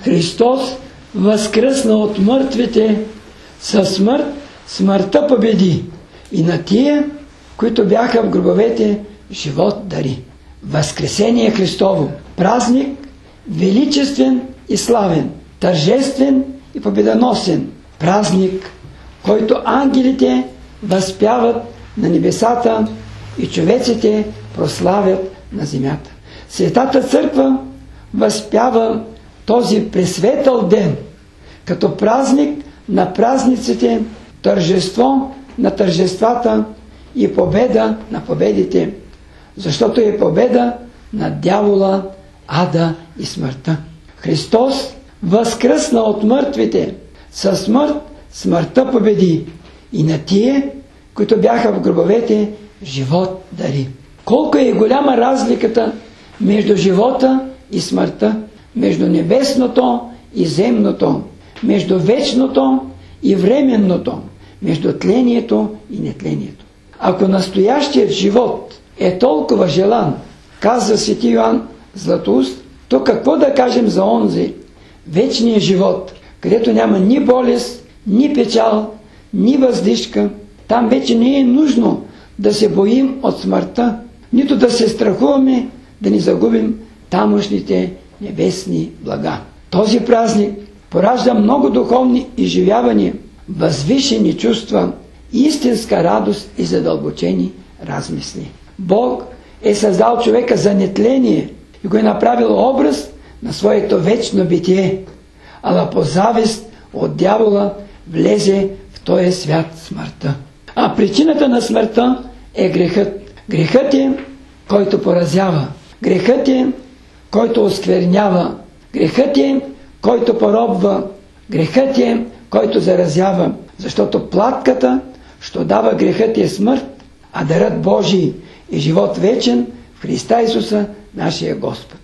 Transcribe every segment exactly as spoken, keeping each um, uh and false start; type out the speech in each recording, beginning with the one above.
Христос възкръсна от мъртвите, със смърт смъртта победи и на тия, които бяха в гробовете, живот дари. Възкресение Христово, празник величествен и славен, тържествен и победоносен, празник, който ангелите възпяват на небесата и човеците прославят на земята. Светата Църква възпява този пресветъл ден като празник на празниците, тържество на тържествата и победа на победите, защото е победа на дявола, ада и смъртта. Христос възкръсна от мъртвите, със смърт смъртта победи и на тие, които бяха в гробовете, живот дари. Колко е голяма разликата между живота и смъртта, между небесното и земното, между вечното и временното, между тлението и нетлението. Ако настоящият живот е толкова желан, казва свети Йоан Златоуст, то какво да кажем за онзи вечния живот, където няма ни болест, ни печал, ни въздишка. Там вече не е нужно да се боим от смъртта, нито да се страхуваме да ни загубим тамошните небесни блага. Този празник поражда много духовни изживявания, възвишени чувства, истинска радост и задълбочени размисли. Бог е създал човека за нетление и го е направил образ на своето вечно битие, ала по завист от дявола влезе в този свят смъртта. А причината на смъртта е грехът. Грехът е, който поразява. Грехът е, който осквернява. Грехът е, който поробва. Грехът е, който заразява. Защото платката, що дава грехът, е смърт, а дарът Божий е живот вечен в Христа Исуса, нашия Господ.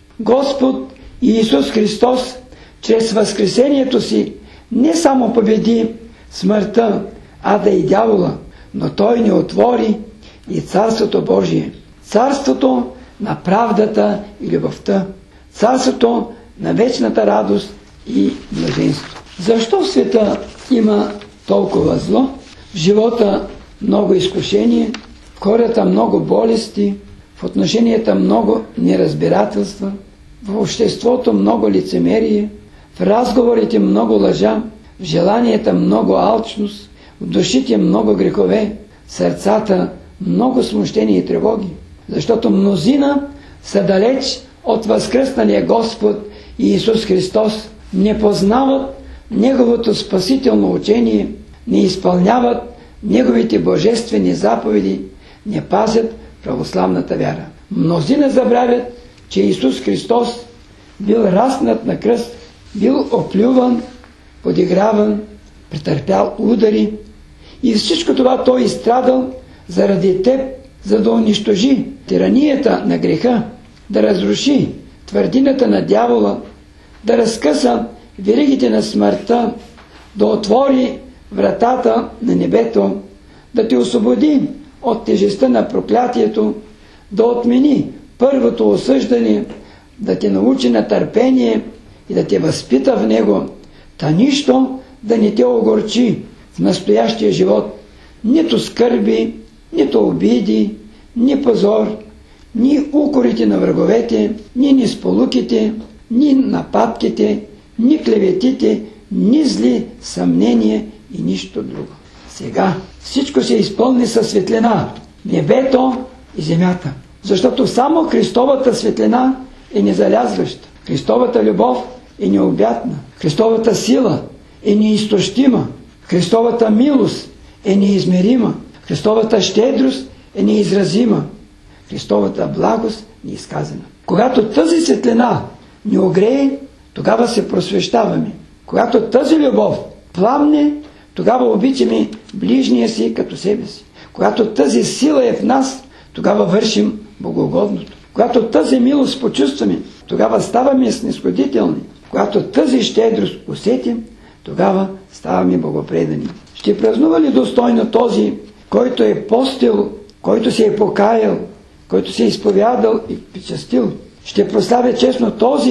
Господ Иисус Христос чрез възкресението си не само победи смъртта, ада и дявола, но Той ни отвори и Царството Божие. Царството на правдата и любовта. Царството на вечната радост и блаженство. Защо в света има толкова зло? В живота много изкушение, в хората много болести, в отношенията много неразбирателства, в обществото много лицемерие, в разговорите много лъжа, в желанията много алчност, в душите много грехове, в сърцата много смущения и тревоги. Защото мнозина са далеч от възкръсналия Господ Иисус Христос, не познават Неговото спасително учение, не изпълняват Неговите божествени заповеди, не пазят православната вяра. Мнозина забравят, че Исус Христос бил разнат на кръст, бил оплюван, подиграван, претърпял удари и всичко това Той изстрадал заради теб, за да унищожи тиранията на греха, да разруши твърдината на дявола, да разкъса веригите на смъртта, да отвори вратата на небето, да те освободи от тежестта на проклятието, да отмени първото осъждане, да те научи на търпение и да те възпита в него, та нищо да не те огорчи в настоящия живот, нито скърби, нито обиди, ни позор, ни укорите на враговете, ни несполуките, ни нападките, ни клеветите, ни зли съмнения и нищо друго. Сега всичко се изпълни със светлина, небето и земята. Защото само Христовата светлина е незалязваща. Христовата любов е необятна. Христовата сила е неизтощима. Христовата милост е неизмерима. Христовата щедрост е неизразима. Христовата благост неизказана. Когато тази светлина ни огрее, тогава се просвещаваме. Когато тази любов пламне, тогава обичаме ближния си като себе си. Когато тази сила е в нас, тогава вършим богоугодното. Когато тази милост почувстваме, тогава ставаме снизходителни. Когато тази щедрост усетим, тогава ставаме богопредани. Ще празнува ли достойно този, който е постил, който се е покаял, който се е изповядал и причастил? Ще прославя честно този,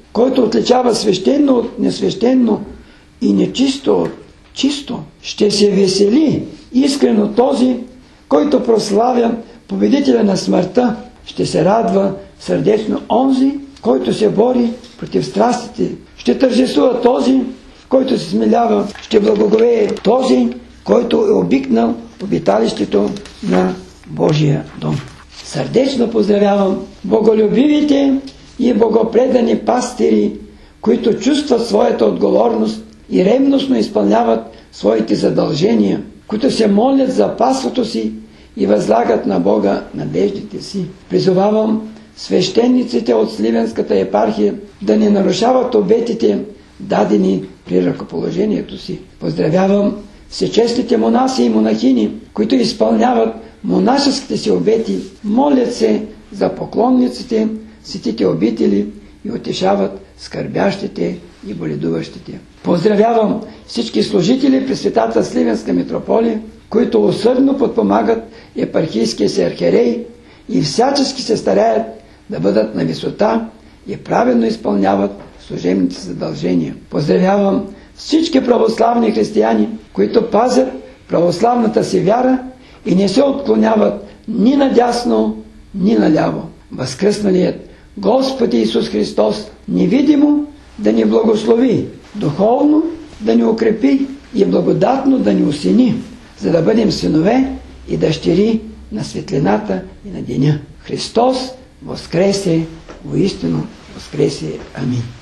който отличава свещено от несвещено и нечисто от чисто. Ще се весели искрено този, който прославя победителя на смъртта. Ще се радва сърдечно онзи, който се бори против страстите. Ще тържествува този, който се смилява. Ще благоговее този, който е обикнал обиталището на Божия дом. Сърдечно поздравявам боголюбивите и богопредани пастири, които чувстват своята отговорност и ревностно изпълняват своите задължения, които се молят за паството си и възлагат на Бога надеждите си. Призовавам свещениците от Сливенската епархия да не нарушават обетите, дадени при ръкоположението си. Поздравявам всечестните монаси и монахини, които изпълняват монашеските си обети, молят се за поклонниците, светите обители и утешават скърбящите и боледуващите. Поздравявам всички служители при Светата Сливенска митрополия, които усърдно подпомагат епархийския си архиерей и всячески се стараят да бъдат на висота и правилно изпълняват служебните задължения. Поздравявам всички православни християни, които пазят православната си вяра и не се отклоняват ни надясно, ни наляво. Възкръсналият Господ Исус Христос невидимо да ни благослови, духовно да ни укрепи и благодатно да ни осени, за да бъдем синове и дъщери на светлината и на деня. Христос воскресе, воистину воскресе. Амин.